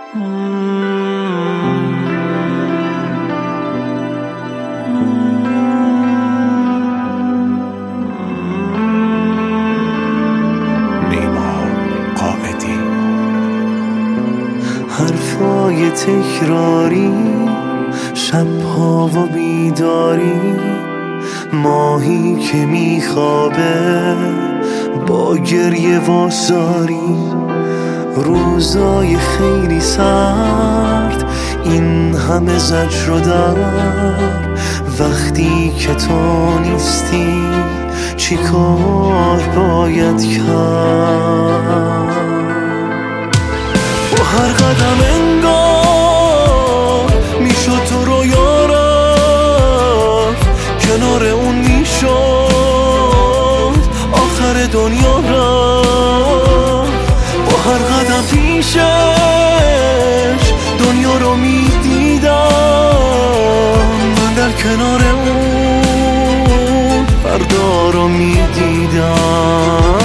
حرفای تکراری، شبها و بیداری، ماهی که میخوابه با گریه واساری، روزای خیلی سرد، این همه زجر و درد، وقتی که تو نیستی چی کار باید کرد؟ با هر قدم انگار میشد تو رو یارم، کنار اون میشد آخر دنیا رفت. با هر قدم پیشش دنیا رو میدیدم، من در کنار اون فردا رو میدیدم.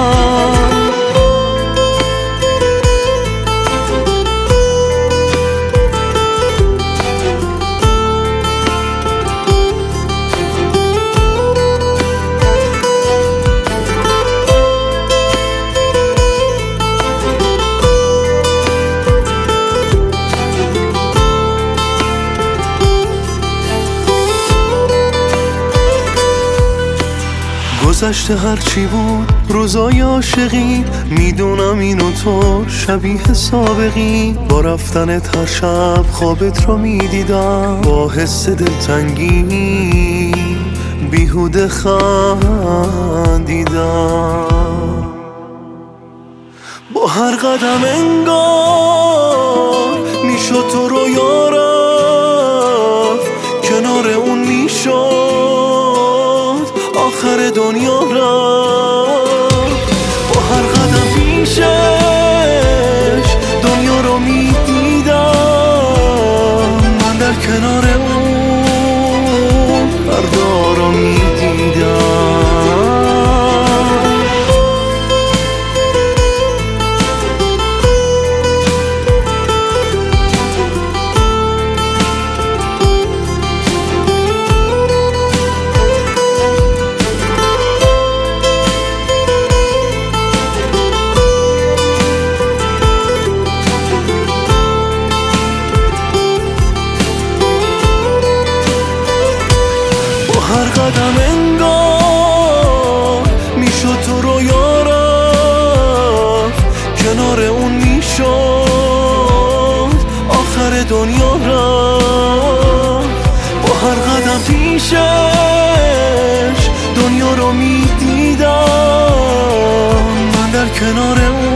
گذشته هرچی بود روزای عاشقی، میدونم اینو تو شبیه سابقی، با رفتنت هر شب خوابت رو میدیدم، با حس دلتنگی بیهوده خندیدم. با هر قدم انگار میشد تو رو یارم، کنار اون میشد آخر دنیا رفت. با هر قدم پیشش دنیا رو میدیدم، من در کنار اون فردا رو میدیدم. هر قدم انگار میشد تو رو یارم، کنار اون میشد آخر دنیا رفت. با هر قدم پیشش دنیا رو میدیدم، من در کنار اون